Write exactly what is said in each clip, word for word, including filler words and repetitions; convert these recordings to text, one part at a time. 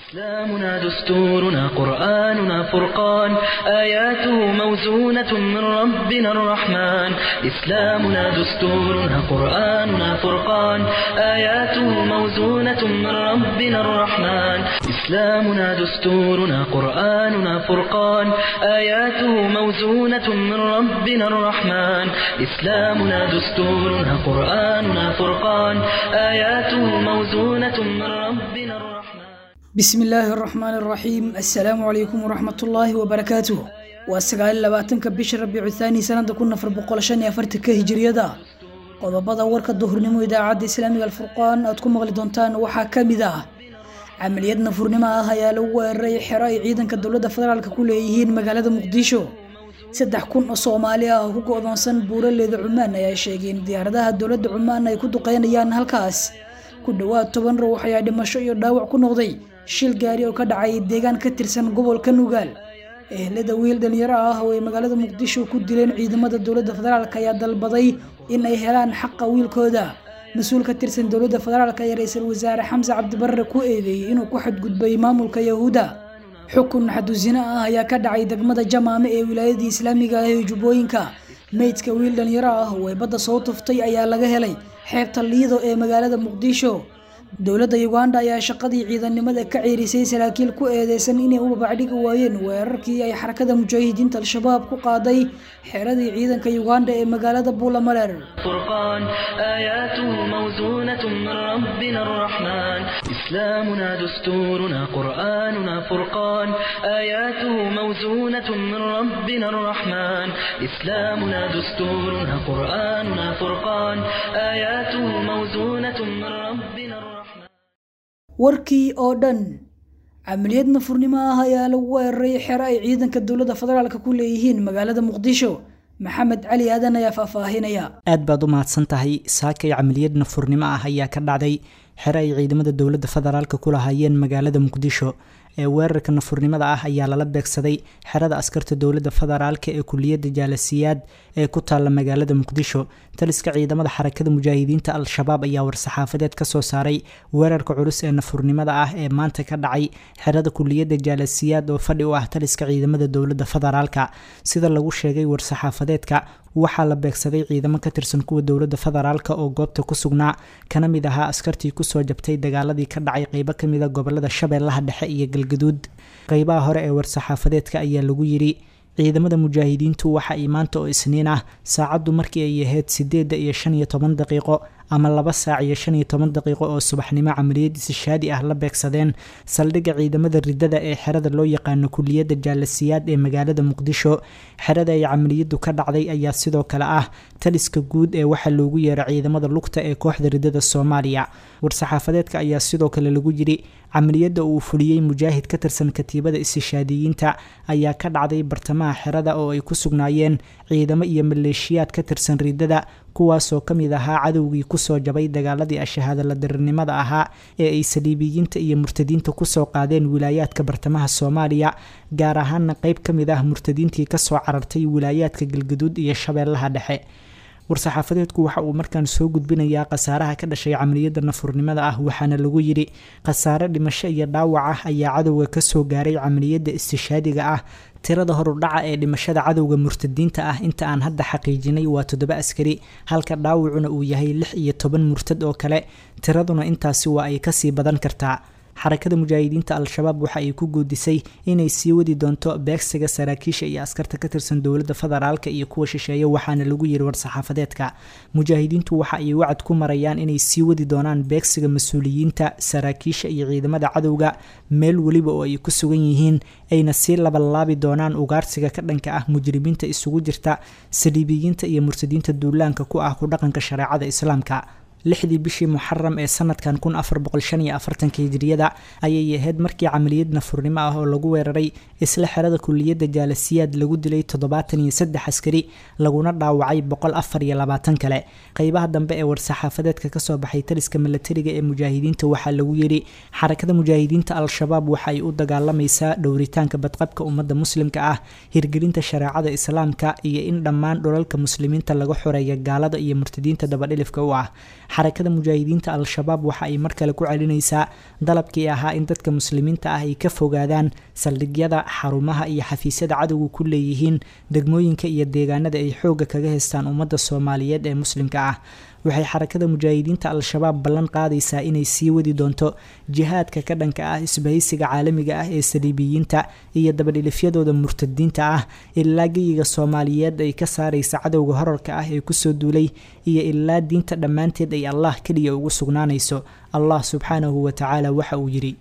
إسلامنا دستورنا قرآننا فرقان آياته موزونة من ربنا الرحمن إسلامنا دستورنا قرآننا فرقان آياته موزونة من ربنا الرحمن إسلامنا دستورنا قرآننا فرقان آياته موزونة من ربنا الرحمن إسلامنا دستورنا قرآننا فرقان آياته موزونة من ربنا الرحمن بسم الله الرحمن الرحيم السلام عليكم ورحمة الله وبركاته واسقال لباتنك بشر ربيع الثاني سنة كنا في البقولشان يفرتك هجرية دا قضبضا ورك الظهر نمو إذاعة إسلامي الفرقان أتكم مغلدونتان وحاكم ذا عملياتنا فرنما هيا لو الريح راي عيدا كالدولة فدرالك كليهين مقالة مقديشو saddex kun oo Soomaali ah oo ku go'doonsan buuraleyda Cumaan ayaa sheegeen diyaaradaha dawladda Cumaan ay ku duqeynayaan halkaas ku dhawaad toban ruux ayaa dhimasho iyo dhaawac ku noqday shil gaari oo ka dhacay deegaan ka tirsan gobolka Nugaal ehelada wiil dhalinyaro ah oo ay magaalada Muqdisho ku dileen ciidamada dawladda federaalka ayaa dalbaday in ay helaan xaqa wiilkooda mas'uul ka tirsan dawladda federaalka ee ra'iisul wasaare Xamza Cabdi Barre ku eedeeyay inuu ku xadgudbay maamulka Yahuuda xukun xadusina ah ayaa ka dhacay degmada Jamaame ee wilaayada Islaamiga ah ee Jubbooyinka meydka wiil dhalinyaro ah oo badda soo tuftay ayaa laga helay xeebta Liido ee magaalada Muqdisho dawladda Uganda ayaa shaqadii ciidanimada ka ceerisay saraakiil ku eedeysan inay u babacdhig waayeen weerarkii ay xarakada mujaahidiinta al-shabaab ku qaaday xeeradii ciidanka Uganda ee magaalada Buulamareer فرقان آياته موزونة من ربنا الرحمن إسلامنا دستورنا قرآننا فرقان آياته موزونة من ربنا الرحمن إسلامنا دستورنا قرآننا فرقان آياته موزونة من ربنا الرحمن warkii oo dhan amaliyad nafurnimo ah ayaa lagu weeraray xero ay ciidanka dawladda federaalka ku leeyihiin magaalada Muqdisho maxamed cali aadan ayaa faahfaahinaya aad baad u mahadsan tahay saakay amaliyad nafurnimo ah ayaa ka dhacday xero ay ciidamada dawladda federaalka ku lahaayeen magaalada Muqdisho ee weerarka nafurnimada ah ayaa lala beegsaday xerada askarta dawladda federaalka ee kuliyada jaalasiyaad ee ku taala magaalada Muqdisho taliska ciidamada xarakada mujaahidiinta al-shabaab ayaa war-saxaafadeed ka soo saaray weerarka culus ee nafurnimada ah ee maanta ka dhacay xerada kuliyada jaalasiyaad oo fadhi u ah taliska ciidamada dawladda federaalka sida lagu sheegay war-saxaafadeedka waxaa la beegsaday ciidamo ka tirsan kuwa dawladda federaalka oo goobta ku sugnaa kana mid ahaa askartii ku soo jabtay dagaaladii ka dhacay qaybo ka mid ah gobolada Shabeellaha Dhexe iyo Galgaduud qaybaha hore ee war-saxaafadeedka ayaa lagu yiri ciidamada mujaahidiintu waxa ay maanta oo isniin ah saacadu markii ay ahayd sideed iyo shan iyo toban daqiiqo ama laba saac iyo shan iyo toban daqiiqo oo subaxnimo amaliyad ishaadi ah la beegsadeen saldhigga ciidamada ridada ee xerada loo yaqaan kuliyada jaalasiyaad ee magaalada Muqdisho xerada ay amaliyadu ka dhacday ayaa sidoo kale ah taliska guud ee waxa loogu yeeray ciidamada lugta ee kooxda ridada Soomaaliya war-saxaafadeedka ayaa sidoo kale lagu yiri amaliyada uu fuliyay mujaahid ka tirsan katiibada ishaadiyiinta ayaa ka dhacday bartamaha xerada oo ay ku sugnaayeen ciidamo iyo maleeshiyaad ka tirsan ridada kuwaasoo ka mid ahaa cadowgii kusoo jabay dagaaladii ashahaada la dirirnimada ahaa ee ay saliibiyiinta iyo murtadiinta kusoo qaadeen wilaayaadka bartamaha Soomaaliya gaar ahaana qayb ka mid ah murtadiintii kasoo carartay wilaayaadka Galgaduud iyo Shabeellaha Dhexe war-saxaafadeedku waxa uu markaan soo gudbinayaa khasaaraha ka dhashay amaliyada nafurnimada ah waxaana lagu yiri khasaare dhimasho iyo dhaawac ah ayaa cadowga ka soo gaaray amaliyada istishaadiga ah tirada horudhaca ee dhimashada cadowga murtadiinta ah inta aan hadda xaqiijinay waa toddoba askari halka dhaawacuna uu yahay lix iyo toban murtad oo kale tiraduna intaasi waa ay ka sii badan kartaa xarakada mujaahidiinta al-shabaab waxa ay ku goodisay inay sii wadi doonto beegsiga saraakiisha iyo askarta ka tirsan dawladda federaalka iyo kuwa shisheeye waxaana lagu yiri war-saxaafadeedka mujaahidiintu waxa ay wacd ku marayaan inay sii wadi doonaan beegsiga mas'uuliyiinta saraakiisha iyo ciidamada cadowga meel waliba oo ay ku sugan yihiin ayna sii labalaabi doonaan ugaarsiga ka dhanka ah mujrimiinta isugu jirta saliibiyiinta iyo murtadiinta duulaanka ku ah ku dhaqanka shareecada islaamka lixdii bishii Muharram ee sanadkan kun afar boqol shan iyo afartan hijriyada ayay ahayd markii amaliyad nafurnimo ah oo lagu weeraray isla xerada kuliyada jaalasiyaad lagu dilay toddobaatan iyo saddex askari laguna dhaawacay boqol afar iyo labaatan kale qaybaha dambe ee war-saxaafadeedka ka soo baxay taliska militariga ee mujaahidiinta waxaa lagu yiri xarakada mujaahidiinta al-shabaab waxa ay u dagaalamaysaa dhowritaanka badqabka ummadda muslimka ah hirgelinta shareecada islaamka iyo in dhammaan dhulalka muslimiinta laga xoreeyo gaalada iyo murtadiinta dabadhilifka u ah xarakada mujaahidiinta al-shabaab waxa ay mar kale ku celinaysaa dalabkii ahaa in dadka muslimiinta ah ay ka fogaadaan saldhigyada xarumaha iyo xafiisyada cadowga ku leeyihiin degmooyinka iyo deegaanada ay xoogga kaga haystaan ummadda soomaaliyeed ee muslimka ah waxay xarakada mujaahidiinta al-shabaab ballan qaadaysaa inay sii wadi doonto jihaadka ka dhanka ah isbahaysiga caalamiga ah ee saliibiyiinta iyo dabadhilifyadooda murtadiinta ah ilaa geyiga soomaaliyeed ay ka saaraysa cadowga horarka ah ee kusoo duulay iyo ilaa diinta dhammaanteed ay allah keliya ugu sugnaanayso allah subxaanahu wa tacaala waxa uu yidhi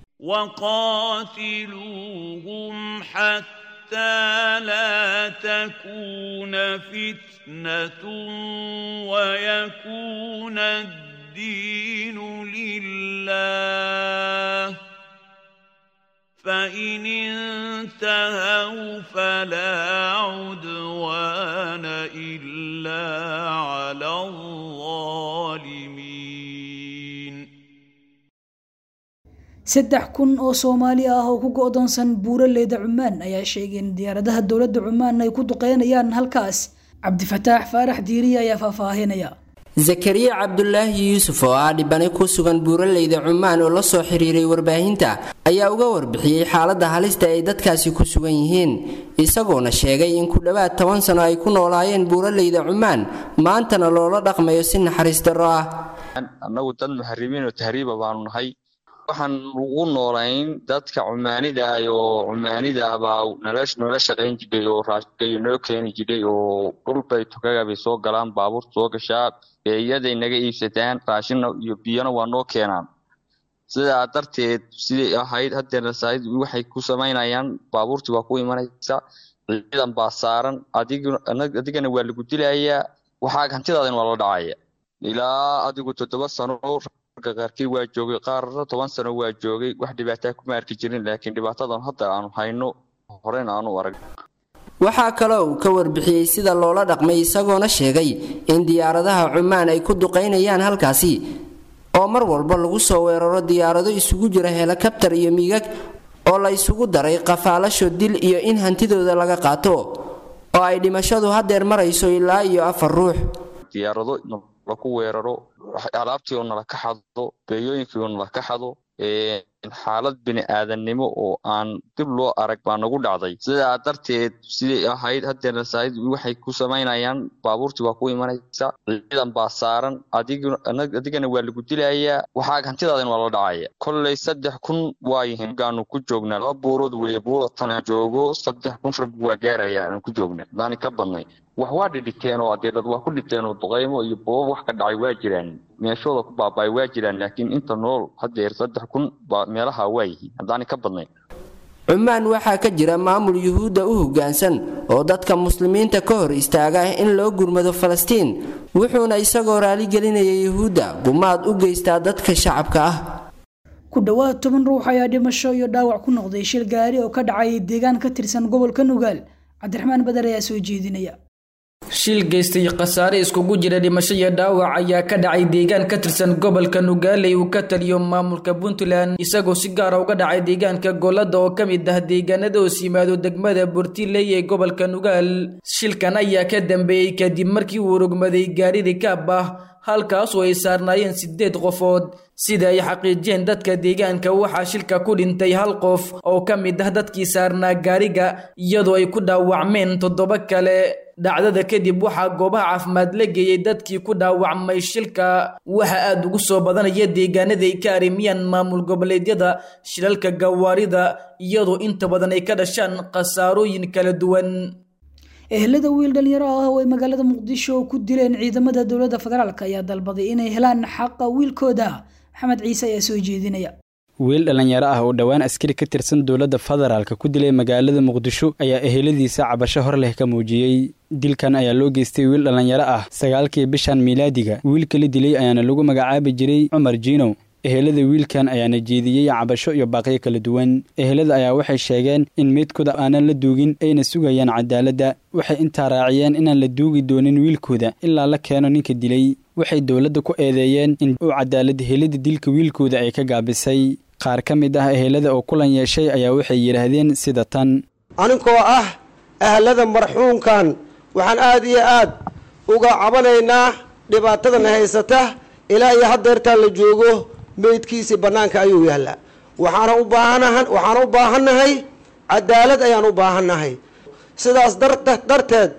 وقاتلوهم حتى لا تكون فتنة ويكون الدين لله فإن انتهوا فلا عدوان إلا على الظالمين saddex kun oo Soomaali ah oo ku go'doonsan buuraleyda Cumaan ayaa sheegay in diyaaradaha dowladda Cumaan ay ku duqeynayaan halkaas Cabdifataax Faarax Diiri ayaa faahfaahinaya Zakariya Cabdullaahi Yuusuf oo ah dhibane ku sugan buuraleyda Cumaan oo la soo xiriiray warbaahinta ayaa uga warbixiyay xaaladda halista ay dadkaasi ku sugan yihiin isagoona sheegay in ku dhawaad toban sano ay ku noolaayeen buuraleyda Cumaan maantana loola dhaqmayo si naxariis darro ah annagu dad muharrimiin oo tahriiba baanu nahay waxaan ugu noolayn dadka Cumaanida oo Cumaanida baa nolosh nolosh shaqeyn jiray oo raashkay noo keenay jiray oo dhulbay tukaga bay soo galaan baabuur soo gashaa beeyaday naga iibsadaan raashin iyo biyana waa noo keenaan sidaa darteed sidii ahayd haddana saayid waxay ku sameynayaan baabuurtii waa ku imanaysa ciidan baa saaran adigu adigana waa lagu dilayaa waxa hantidaadana waa la dhacaya ilaa adigu toddoba sano qaarkii waa joogay qaar toban sano waa joogay wax dhibaato ku maarki jirin laakiin dhibaatadan hadda aanu hayno horena aanu arag waxa kale oo ka warbixiyay sida loola dhaqmay isagoona sheegay in diyaaradaha Cumaan ay ku duqeynayaan halkaasi oo mar walba lagu soo weeraro diyaarado isugu jira helikabtar iyo miigag oo la isugu daray qafaalasho dil iyo in hantidooda laga qaato oo ay dhimashadu hadeer marayso ilaa iyo afar ruux diyaarado ku weeraro alaabtii oo nala ka xado beeyooyinkii oo nala ka xado ee xaalad bini aadanimo oo aan dib loo arag baa nagu dhacday sidaa darteed sidii ahayd haddana saayid waxay ku sameynayaan baabuurtii waa ku imanaysa ciidan baa saaran adigu adigana waa lagu dilayaa waxa hantidaadana waa la dhacaya kollay saddex kun waa yihiin gaanu ku joognaa laba buurood weeye buuratan joogo saddex kun rag waa gaarayaan ku joognaa daani ka badnay wax waa dhigteen oo adeed waa ku dhigteen oo duqeymo iyo boob wax ka dhacay waa jiraan meeshooda ku baabay waa jiraan laakiin inta nool hadeer saddex kun baa meelaha way hadaan ka badnay Cumaan waxa ka jira maamul Yuhuuda u hoggaansan oo dadka muslimiinta ka hor istaaga in loo gurmado Falastiin wuxuuna isagoo raali gelinaya Yuhuuda gumaad u geystaa dadka shacabka ah ku dhawaad toban ruux ayaa dhimasho iyo dhaawac ku noqday shil gaari oo ka dhacay deegaan ka tirsan gobolka Nugaal Cabdiraxmaan Badar ayaa soo jeedinaya shil geystay khasaare iskugu jira dhimasho iyo dhaawac ayaa ka dhacay deegaan ka tirsan gobolka Nugaal ee uu ka taliyo maamulka Puntland isagoo si gaar ah uga dhacay deegaanka Golada oo kamid ah deegaanada oo simaado degmada Burtiley ee gobolka Nugaal shilkan ayaa ka dambeeyay kadib markii uu rogmaday gaari rikaab ah halkaas oo ay saarnaayeen sideed qofood sida ay xaqiijiyeen dadka deegaanka waxa shilka ku dhintay hal qof oo kamid ah dadkii saarnaa gaariga iyadoo ay ku dhaawacmeen toddoba kale dhacdada kadib waxa goobaha caafimaad la geeyay dadkii ku dhaawacmay shilka waxa aad ugu soo badanaya deegaanada ay ka arimiyaan maamul goboleedyada shilalka gawaarida iyadoo inta badan ay ka dhashaan khasaarooyin kala duwan ehelada wiil dhalinyaro ah oo ay magaalada Muqdisho ku dileen ciidamada dowladda federaalka ayaa dalbaday inay helaan xaqa wiilkooda Maxamed Ciise ayaa soo jeedinaya wiil dhalinyaro ah oo dhawaan askari ka tirsan dowladda federaalka ku dilay magaalada Muqdisho ayaa eheladiisa cabasho hor leh ka muujiyay dilkan ayaa loo geystay wiil dhalinyaro ah sagaalkii bishan miilaadiga wiilka la dilay ayaana lagu magacaabi jiray Cumar Jiino ehelada wiilkan ayaana jeediyay cabasho iyo baaqyo kala duwan ehelada ayaa waxay sheegeen in meedkooda aanan la duugin ayna sugayaan cadaaladda waxay intaa raaciyeen inaan la duugi doonin wiilkooda ilaa la keeno ninka dilay waxay dowladda ku eedeeyeen in uu cadaalad helida dilka wiilkooda ay ka gaabisay qaar ka mid ah ehelada oo kulan yeeshay ayaa waxay yiraahdeen sida tan aninkoo ah ehelada marxuumkan waxaan aad iyo aad uga cabanaynaa dhibaatadan haysata ilaa iyo haddeertaa la joogo meydkiisii bannaanka ayuu yaallaa waxaana u baahanaha waxaana u baahannahay cadaalad ayaan u baahannahay sidaas darta darteed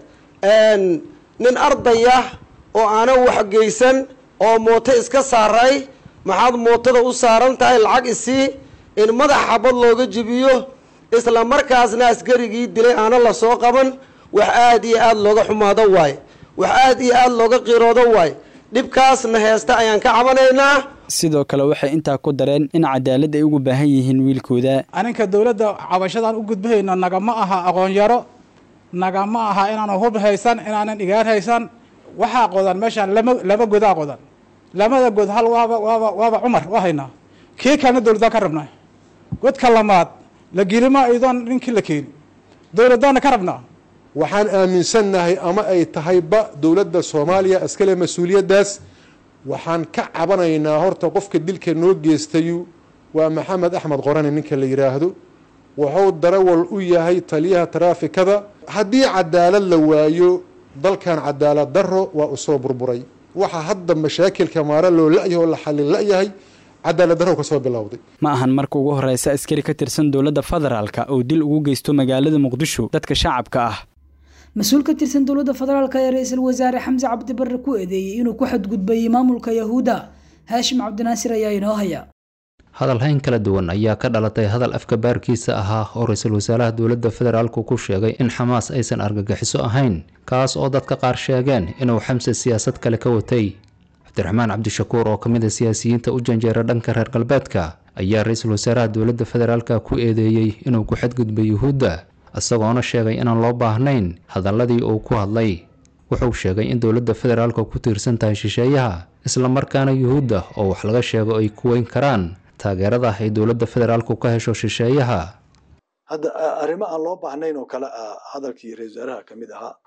nin ardaya oo aanan waxgeysan oo mooto iska saaray maxaad mootada u saaran tahay lacag isii in madax xabad looga jibiyo isla markaasna askarigii dilay aana la soo qaban wax aad iyo aad looga xumaado waaye wax aad iyo aad looga qiroodo waaye dhibkaasna heesta ayaan ka cabanaynaa sidoo kale waxay intaa ku dareen in cadaalad ay ugu baahan yihiin wiilkooda aninka dawladda cabashadan u gudbahayno nagama aha aqoon yaro nagama aha inaan hub haysan inaanan dhigaan haysan waxaa qodan meeshaan lama laba godaa qodan lamada god hal waaba waaba waaba cumar waa haynaa kii kalena dawladdan ka rabnaa godka lamaad la gelima iyadoon ninkii la keeni dawladdaanna ka rabnaa waxaan aaminsannahay ama ay tahayba dowladda soomaaliya askale mas-uuliyaddaas waxaan ka cabanaynaa horta qofka dilka noo geystayu waa maxamed axmed qorane ninka la yidhaahdo wuxuu darawal u yahay taliyaha taraafikada haddii cadaalad la waayo dalkan cadaalad darro waa u soo burburay waxaa hadda mashaakilka maara loo la-yahay oo la xallin la-yahay cadaalad darro ka soo bilowday ma ahan marka ugu horeysa askari ka tirsan dowladda federaalka oo dil ugu geysto magaalada muqdisho dadka shacabka ah mas-uul ka tirsan dowladda federaalka ee ra-iisul wasaare xamse cabdi barre ku eedeeyey inuu ku xadgudbayay maamulka yahuudda haashim cabdinaasir ayaa inoo haya hadalhayn kala duwan ayaa ka dhalatay hadal afka baarkiisa ahaa oo ra-iisul wasaaraha dowladda federaalku ku sheegay in xamaas aysan argagixiso ahayn kaas oo dadka qaar sheegeen inuu xamse siyaasad kale ka watay cabdiraxmaan cabdishakuur oo ka mid a siyaasiyiinta u janjeera dhanka reer galbeedka ayaa ra-iisul wasaaraha dowladda federaalka ku eedeeyey inuu ku xadgudbay yuhuudda isagoona sheegay inaan loo baahnayn hadalladii uu ku hadlay wuxuu sheegay in dowladda federaalka ku tiirsan tahay shisheeyaha isla markaana yuhuudda oo wax laga sheego ay ku weyn karaan taageerada ay dowladda federaalku ka hesho shisheeyaha hadda arrimo aan loo baahnayn oo kale ah hadalkii ra-iisul wasaaraha ka mid ahaa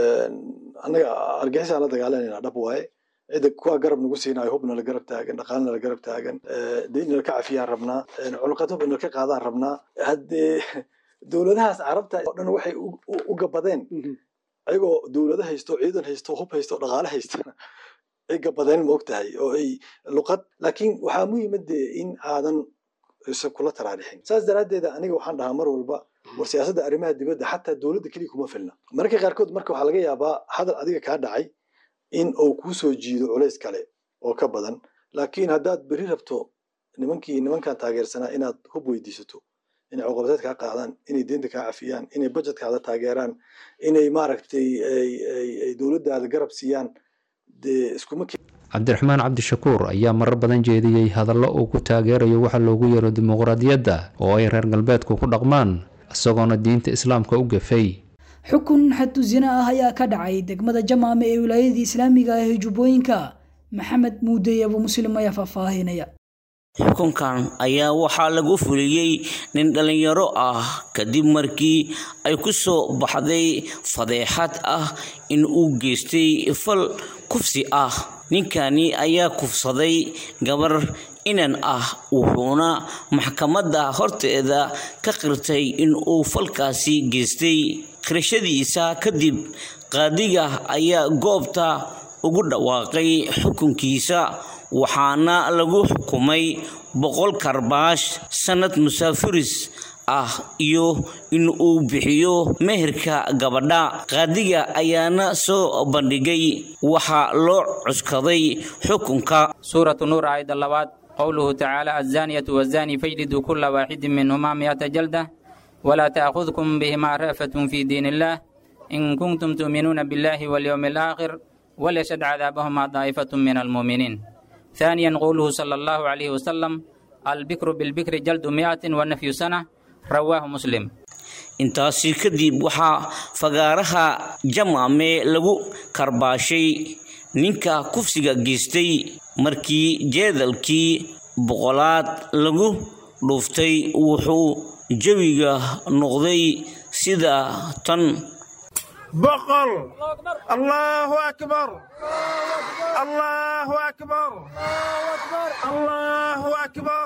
annaga argixisaan la dagaalanayna dhab waaye cidda kuwa garab nagu siinayo hubna la garab taagan dhaqaalna la garab taagan deynna la ka cafiyaan rabnaa cunqad hubna la ka qaadaan rabnaa haddee dowladahaas carabta oo dhan waxay u gabadeen ayagoo dowlado haysto ciidan haysto hub haysto dhaqaale haysta ay gabadeen ma ogtahay oo ay luqad laakiin waxaa muhiimada in aadan kula taraarixin saas daraaddeeda aniga waxaan dhahaa mar walba war siyaasadda arrimaha dibadda xataa dowladda keliya kuma filna mararka qaarkood marka waxaa laga yaabaa hadal adiga kaa dhacay in uu kuu soo jiido culays kale oo ka badan laakiin haddaad beri rabto nimankii nimankan taageersanaa inaad hub weydiisato inay cuqabateed kaa qaadaan inay deynta kaa cafiyaan inay budgetkaada taageeraan inay maaragtay ay dowladdaada garab siiyaan dee iskuma cabdiraxmaan cabdishakuur ayaa marar badan jeediyey hadallo uu ku taageerayo waxa loogu yeero dimuqraadiyadda oo ay reer galbeedku ku dhaqmaan isagoona diinta islaamka u gafay xukun xadu zina ah ayaa ka dhacay degmada jamaame ee wilaayadii islaamiga ah ee jubbooyinka maxamed muude abu muslim ayaa faahfaahinaya xukunkan ayaa waxaa lagu fuliyey nin dhalinyaro ah kadib markii ay ku soo baxday fadeexad ah in uu geystay fal kufsi ah ninkani ayaa kufsaday gabar inan ah wuxuuna maxkamadda horteeda ka qirtay in uu falkaasi geystay qirashadiisa kadib qaadiga ayaa goobta ugu dhawaaqay xukunkiisa waxaana lagu xukumay boqol karbaash sanad musaafiris ah iyo in uu bixiyo meherka gabadha qaadiga ayaana soo bandhigay waxa loo cuskaday xukunka suuratu nuur aayadda labaad qowluhu tacaala azzaaniyatu wazzaani fajliduu kulla waaxidin minhumaa mi'ata jalda walaa ta'khudkum bihimaa ra'fatun fii diin illaah in kuntum tu'minuuna billaahi walyawmi alaakhir walyashhad cadaabahumaa daa'ifatun min almu'miniin ثانيا قوله صلى الله عليه وسلم البكر بالبكر جلد مئة والنفي سنة رواه مسلم intaasi kadib waxaa fagaaraha jamaame lagu karbaashay ninka kufsiga geystay markii jeedalkii boqolaad lagu dhuuftay wuxuu jawiga noqday sida tan بقل الله أكبر الله أكبر الله أكبر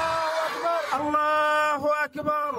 الله أكبر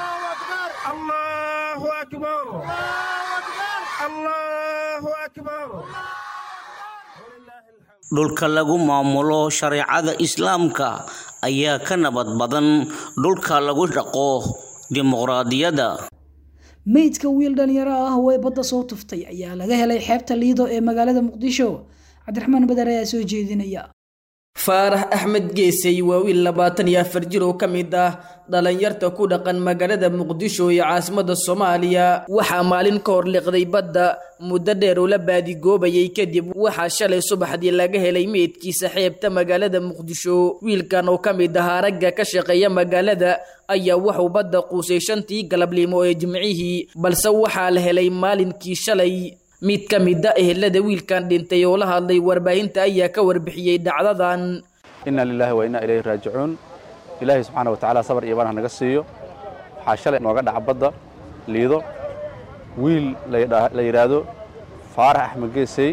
الله أكبر الله أكبر dhulka lagu maamulo shareecada islaamka ayaa ka nabad badan dhulka lagu dhaqo dimuqraadiyadda. meydka wiil dhalinyaro ah oo ay badda soo tuftay ayaa laga helay xeebta Liido ee magaalada Muqdisho. Cabdiraxmaan Badar ayaa soo jeedinaya. faarax axmed geesay waa wiil labaatan iyo afar jir oo ka mid ah dhalinyarta ku dhaqan magaalada Muqdisho ee caasimadda Soomaaliya. waxaa maalin ka hor liqday badda muddo dheer oo la baadigoobayay kadib waxaa shalay subaxdii laga helay meydkiisa xeebta magaalada Muqdisho. wiilkan oo ka mid ah ragga ka shaqeeya magaalada ayaa wuxuu badda quusay shantii galabnimo ee jimcihii, balse waxaa la helay maalinkii shalay. mid ka mid ah ehelada wiilkan dhintay oo la hadlay warbaahinta ayaa ka warbixiyay dhacdadan. inna lillahi wa inna ilayhi raaji'uun. ilaahay subxaanahu wa ta'aala sabar iyo iimaan naga siiyo. waxaa shalay nooga dhaca badda Liido wiil la yiraahdo faarax axmed geesay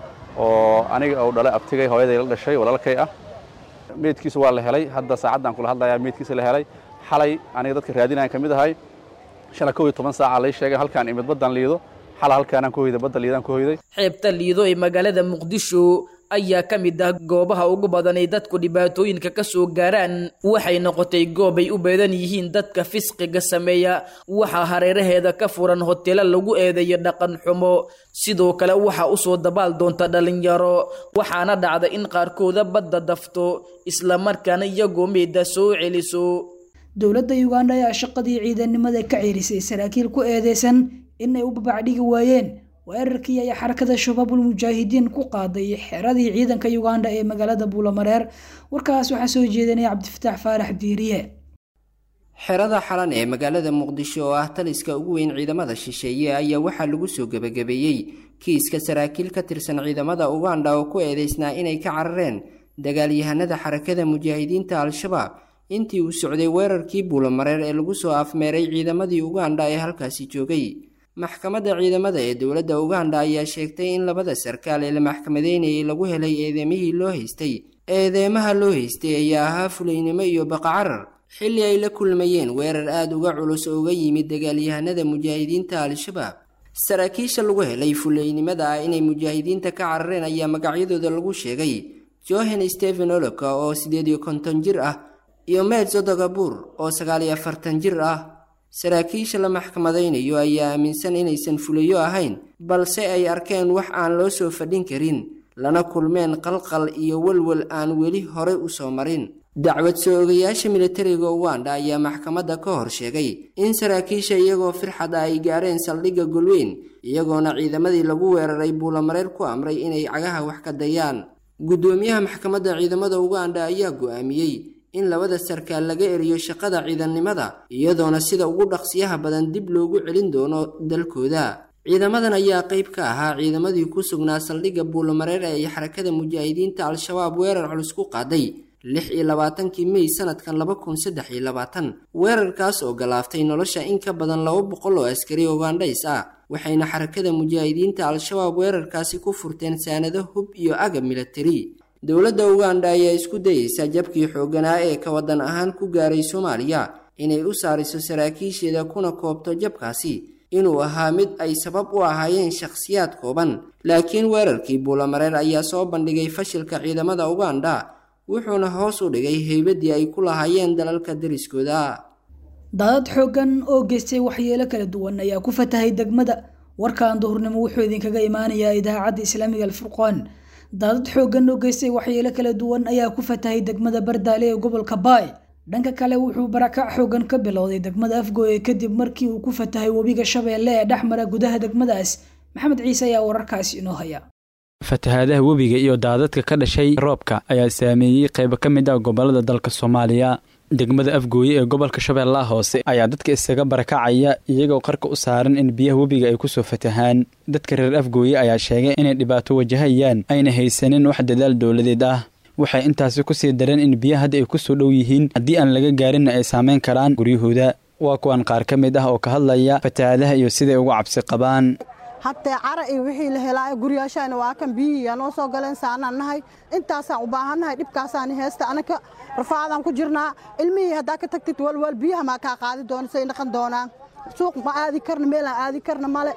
oo aniga oo dhalay abtigay hooyaday la dhashay walaalkay ah. meedkiisa waa la helay, hadda saacadan kula hadlayaa meedkiisa la helay. xalay aniga dadka raadinayaan kamid ahay. shalay kow iyo toban saac la sheegay halkaan imid baddan Liido. xal halkaan ku hoyday badda Liidan ku hoyday. xeebta Liido ee magaalada Muqdisho ayaa ka mid ah goobaha ugu badan ee dadku dhibaatooyinka ka soo gaaraan. waxay noqotay goob ay u badan yihiin dadka fisqiga sameeya. waxaa hareeraheeda ka furan hoteelo lagu eedeeyo dhaqan xumo. sidoo kale waxaa u soo dabaal doonta dhalinyaro, waxaana dhacda in qaarkooda badda dafto isla markaana iyagoo meeda soo celiso. dowladda Uganda ayaa shaqadii ciidanimada ka ceerisay saraakiil ku eedeysan inay u babacdhigi waayeen weerarkii ay xarakada Shabaabul Mujaahidiin ku qaaday xeradii ciidanka Uganda ee magaalada Buulamareer. warkaas waxaa soo jeedinaya Cabdifataax Faarax Diiriye. xerada xalan ee magaalada Muqdisho oo ah taliska ugu weyn ciidamada shisheeye ayaa waxaa lagu soo gabagabeeyay kiiska saraakiil ka tirsan ciidamada Uganda oo ku eedeysnaa inay ka carareen dagaalyahanada xarakada Mujaahidiinta Al-Shabaab intii uu socday weerarkii Buulamareer ee lagu soo afmeeray ciidamadii Uganda ee halkaasi joogay. maxkamadda ciidamada ee dowladda Uganda ayaa sheegtay in labada sarkaal ee la maxkamadeynayay lagu helay eedeemihii loo haystay. eedeemaha loo haystay ayaa ahaa fulaynimo iyo baqacarar xilli ay la kulmayeen weerar aad uga culus oo uga yimid dagaalyahanada Mujaahidiinta Al-Shabaab. saraakiisha lagu helay fulaynimada ah inay Mujaahidiinta ka carareen ayaa magacyadooda lagu sheegay Johan Stephen Oloka oo sideed iyo konton jir ah iyo Medzo Dagabur oo sagaal iyo afartan jir ah. saraakiisha la maxkamadeynayo ayaa aaminsan inaysan fulayo ahayn, balse ay arkeen wax aan loo soo fadhin karin, lana kulmeen qalqal iyo walwal aan weli hore u soo marin. dacwad soo ogayaasha militariga Uganda ayaa maxkamadda ka hor sheegay in saraakiisha iyagoo firxad ay gaareen saldhigga Golweyn, iyagoona ciidamadii lagu weeraray Buulamareer ku amray inay cagaha wax ka dayaan. gudoomiyaha maxkamadda ciidamada Uganda ayaa go'aamiyay in labada sarkaal laga eriyo shaqada ciidanimada, iyadoona sida ugu dhaqsiyaha badan dib loogu celin doono dalkooda. ciidamadan ayaa qayb ka ahaa ciidamadii ku sugnaa saldhigga Buulamareer ee xarakada Mujaahidiinta Al-Shabaab weerar culus ku qaaday lix iyo labaatankii May sanadkan laba kun saddex iyo labaatan. weerarkaas oo galaaftay nolosha in ka badan laba boqol oo askari Ugandays ah, waxayna xarakada Mujaahidiinta Al-Shabaab weerarkaasi ku furteen saanado hub iyo agab militari. dowladda Uganda ayaa isku dayaysa jabkii xooganaa ee ka wadan ahaan ku gaaray Soomaaliya inay u saariso saraakiisheeda kuna koobto jabkaasi inuu ahaa mid ay sabab u ahaayeen shakhsiyaad kooban. laakiin weerarkii Buulamareer ayaa soo bandhigay fashilka ciidamada Uganda, wuxuuna hoos u dhigay heybadii ay ku lahaayeen dalalka dariskooda. daadad xoogan oo geystay waxyeelo kala duwan ayaa ku fatahay degmada. warkaan duhurnimo wuxuu idinkaga imaanayaa idaacadda Islaamiga Al-Furqaan. daadad xoogan oo geystay waxyeelo kala duwan ayaa ku fatahay degmada Bardaale ee gobolka Baay. dhanka kale wuxuu barakac xoogan ka bilowday degmada Afgooye kadib markii uu ku fatahay webiga Shabeelle ee dhexmara gudaha degmadaas. Maxamed Ciise ayaa wararkaasi inoo haya. fatahaadaha webiga iyo daadadka ka dhashay roobka ayaa saameeyay qayb ka mid ah gobolada dalka Soomaaliya. degmada Afgooye ee gobolka Shabeellaha Hoose ayaa dadka isaga barakacaya iyagoo qarka u saaran in biyaha webiga ay ku soo fatahaan. dadka reer Afgooye ayaa sheegay inay dhibaato wajahayaan ayna haysanin wax dadaal dowladeed ah. waxay intaasi ku sii dareen in biyaha hadda ay ku soo dhow yihiin, haddii aan laga gaarin ay saameyn karaan guryahooda. waa kuwan qaar ka mid ah oo ka hadlaya fatahaadaha iyo siday uga cabsi qabaan. hatta cara iyo wixii la helay guriyashayna waa kan biyo noo soo galeen saananahay intaasaan u baahanahay dhibkaasaan heesta anaka rafaadan ku jirnaa ilmihii hadda ka tagtid walwal biyaha ma ka qaadi doonaysa in dhaqan doonaan suuq ma aadi karna meel aan aadi karna male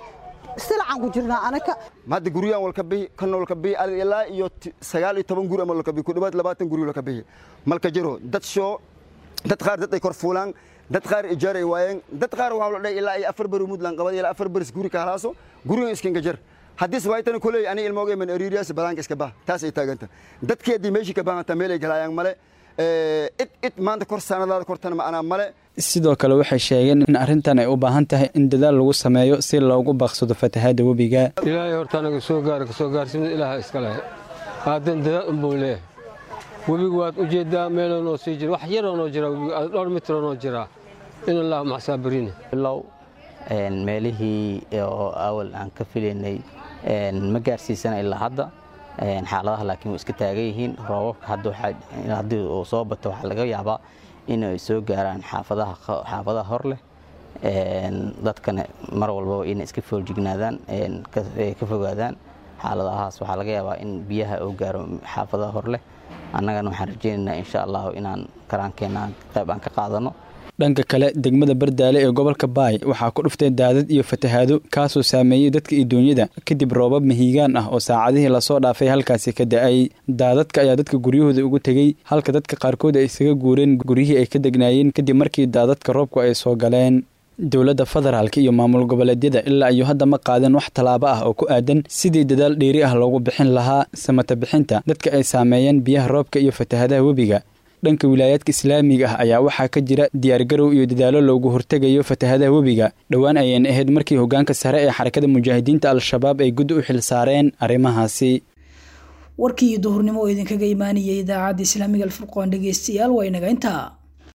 silcan ku jirnaa anaka hadda guriyaan walka bihi kan walka bihi ilaa iyo sagaal iyo toban guri ama walka bihi ku dhawaad labaatan guri walka bihi malka jiro dad soo dad qaar dad ay kor fuulaan dad qaar ijaar ay waayeen dad qaar waxa la dhahay ilaa ay afar bari mudlan qabad ilaa afar bari guri ka halaaso guriga iskin gajar haddii sabaytan kulay ani ilmooga man ariiriyaas balaanka iska baa taas ay taaganta dadkeedii meeshii ka baahanta meel ay galayaan male ee it it maanta kor sanadaada kortana ma ana male sidoo kale waxay sheegeen in arrintan ay u baahan tahay in dadaal lagu sameeyo si loogu baaqsado fatahaada webiga ilaahay horta anaga soo gaar ka soo gaarsiin ilaahay iska leh aadan dadaal u boole webiga waad u jeedaa meel oo sii jira wax yar oo jira dhowr mitir oo jira in allah ma saabiriin law een meelihii oo awal aan ka filaynay een ma gaarsiisana ilaa hadda een xaaladaha laakiin way iska taagan yihiin roobabka hadda waxa hadii uu soo bato waxa laga yaabaa in ay soo gaaraan xaafadaha xaafadaha hor leh een dadkana mar walba in iska fooljignaadaan een ka fogaadaan xaaladahaas waxa laga yaabaa in biyaha uu gaaro xaafadaha hor leh annagana waxaan rajaynaynaa insha Allah inaan karaankeena qayb aan ka qaadano dhanka kale degmada Bardaale ee gobolka Baay waxaa ku dhuftay daadad iyo fatahaado kaasoo saameeyay dadka iyo dunyada kadib roobab mahiigaan ah oo saacadihii la soo dhaafay halkaasi ka da'ay daadadka ayaa dadka guryahooda ugu tagay halka dadka qaarkood ay isaga guureen guryihii ay ka degnaayeen kadib markii daadadka roobku ay soo galeen dowladda federaalka iyo maamul goboleedyada ilaa iyo hadda ma qaadan wax talaabo ah oo ku aadan sidii dadaal dheeri ah loogu bixin lahaa samata bixinta dadka ay saameeyeen biyaha roobka iyo fatahaadaha webiga dhanka wilaayadka islaamiga ah ayaa waxaa ka jira diyaargarow iyo dadaalo loogu hortegayo fatahaadaha webiga dhowaan ayaan ahayd markii hogaanka sare ee xarakada mujaahidiinta al-shabaab ay gud u xil saareen arrimahaasi warkii duhurnimo oo idinkaga imaanayay idaacadda islaamiga alfurqaan dhegeystayaal waa inaga intaa